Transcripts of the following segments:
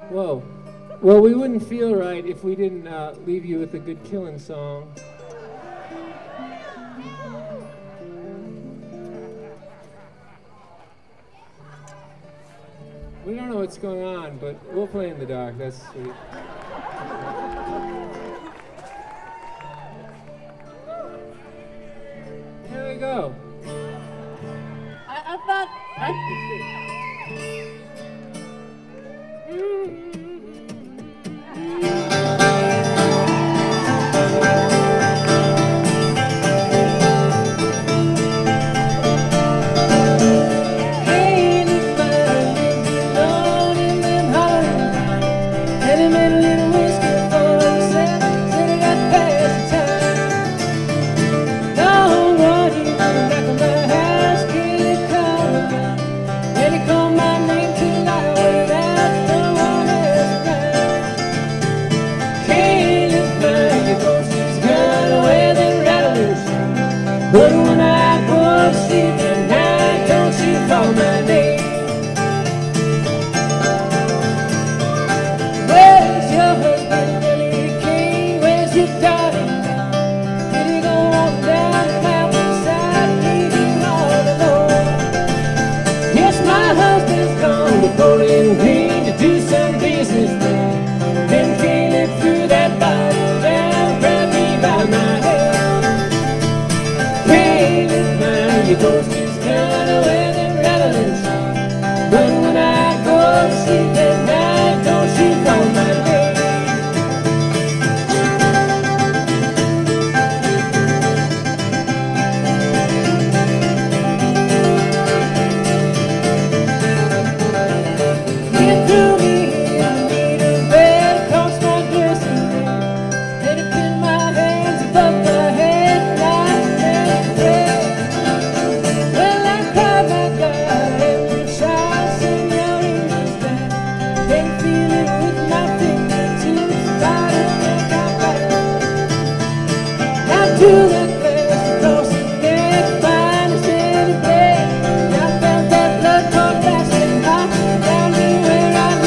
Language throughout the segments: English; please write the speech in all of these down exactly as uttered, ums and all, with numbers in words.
Whoa. Well, we wouldn't feel right if we didn't uh, leave you with a good killing song. We don't know what's going on, but we'll play in the dark. That's sweet. Here we go. I, I thought. I, But when I go to sleep at night, don't you call my name. Where's your husband, Billy King? Where's your daughter? Did he go on down the mountainside, leaving all alone? Yes, my husband's gone to Bowling Green to do some business there. Then Caleb threw that bottle down, grabbed me by my head. Your ghost is gonna wear them rattling shoes. But when I go to sleep at night, don't you call my name. Get through me, I need a bed across my dressing room. Let it pin my hands above my head, night and day. To that place across the dead, fine as any day. I felt that blood come flashing hot down to where I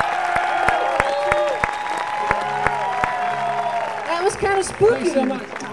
That was kind of spooky. Thanks so much.